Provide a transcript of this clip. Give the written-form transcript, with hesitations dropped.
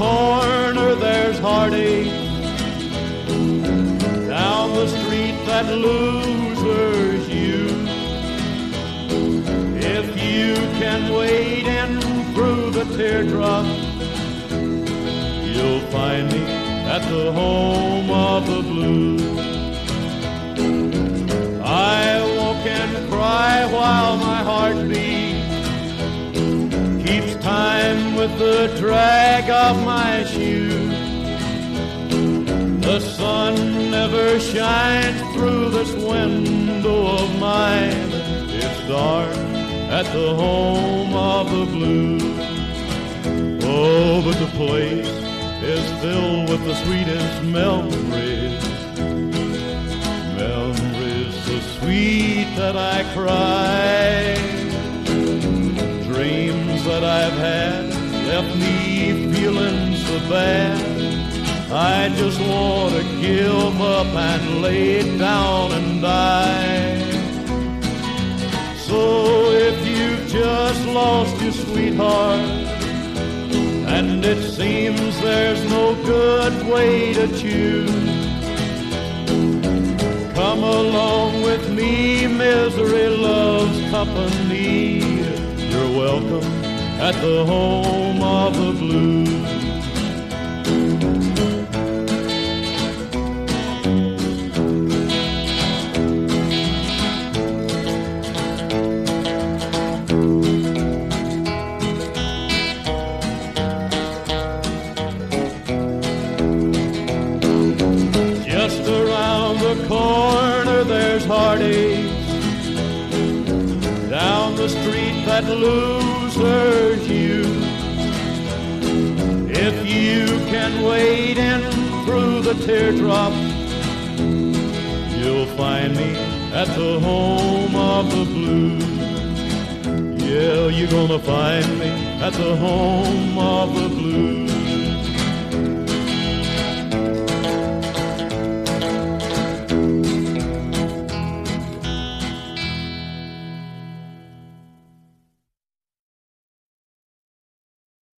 corner there's heartache. Down the street that losers use. If you can wade in through the teardrop, you'll find me at the home of the blues. I walk and cry while my heart beats, keeps time with the drag of my shoes. The sun never shines through this window of mine. It's dark at the home of the blues. Oh, but the place is filled with the sweetest memories. Memories so sweet that I cry. Dreams that I've had left me feeling so bad. I just want to give up and lay down and die. So if you've just lost your sweetheart, and it seems there's no good way to choose, come along with me, misery loves company. You're welcome at the home of the blues. Just around the corner there's heartache. Down the street that losers use. If you can wade in through the teardrop, you'll find me at the home of the blues. Yeah, you're gonna find me at the home of the blues.